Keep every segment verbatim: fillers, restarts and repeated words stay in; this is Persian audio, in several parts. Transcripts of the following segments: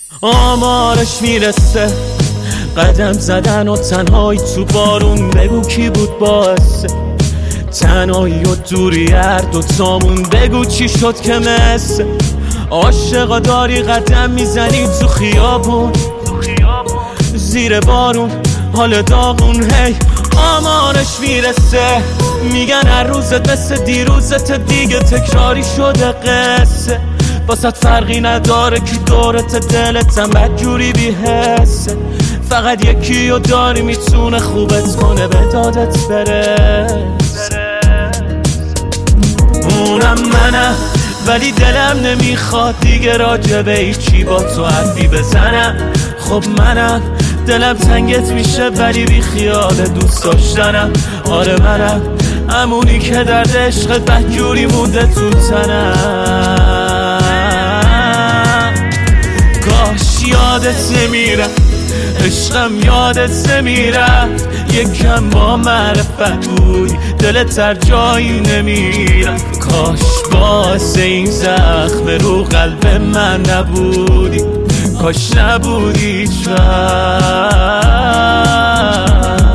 آمارش میرسه قدم زدن و تنهایی تو بارون، بگو کی بود باعث تنهایی و دوری هر دوتامون، بگو چی شد که مثل عاشقا داری قدم میزنی تو خیابون زیر بارون حال داغون. هی آمارش میرسه میگن هر روزت مثل دیروزت دیگه تکراری شده قصه، واسه فرقی نداره کی دورت دلتم بدجوری بی‌حسه، فقط یکی رو داری میتونه خوبت کنه به دادت برسه. اونم منم ولی دلم نمیخواد دیگه راجبه هیچی با تو حرفی بزنم. خب منم دلم تنگت میشه ولی بی خیال دوست داشتنم. آره منم همونی که درد عشقت بدجوری مونده تو تنم. کاش یادت نمیرم عشقم یادت نمیرفت، یکم با معرفت بودی دلت هر جایی نمیرم. کاش باعث این زخم رو قلب من نبودی، کاش نبودی هیچ وقت.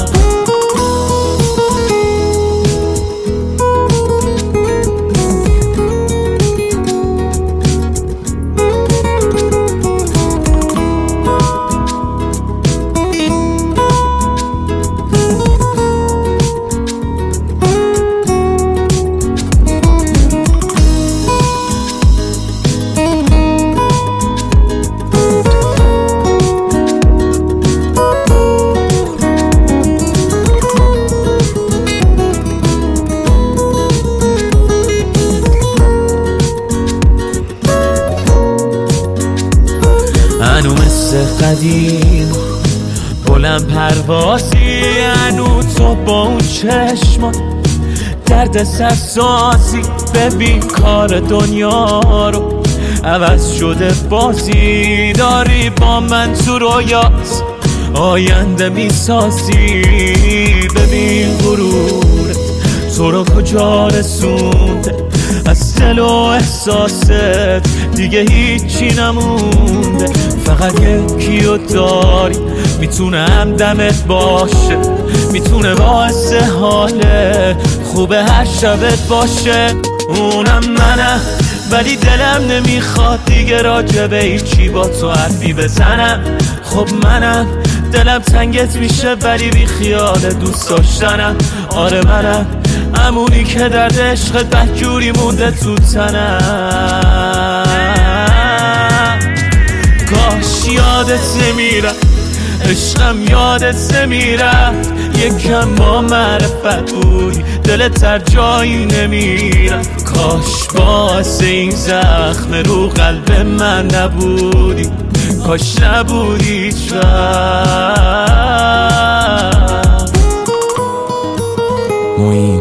هنو مثل قدیم بلند پروازی، هنو تو با اون چشمان درد سرسازی. ببین کار دنیا رو عوض شده بازی، داری با من تو رویات آینده میسازی. ببین غرورت تو رو کجا رسونده، از دل و احساست دیگه هیچی نمونده. فقط یکی رو داری میتونه همدمت باشه، میتونه باعث حال خوب هر شبت باشه. اونم منم ولی دلم نمیخواد دیگه راجبه هیچی با تو حرفی بزنم. خب منم دلم تنگت میشه ولی بی خیال دوست داشتنم. آره منم همونی که درد عشقت بدجوری مونده تو تنم. کاش یادت نمیرم عشقم یادت نمیرفت، یکم با معرفت بودی دلت هر جایی نمیرم. کاش باعث این زخم رو قلب من نبودی، کاش نبودی هیچ وقت.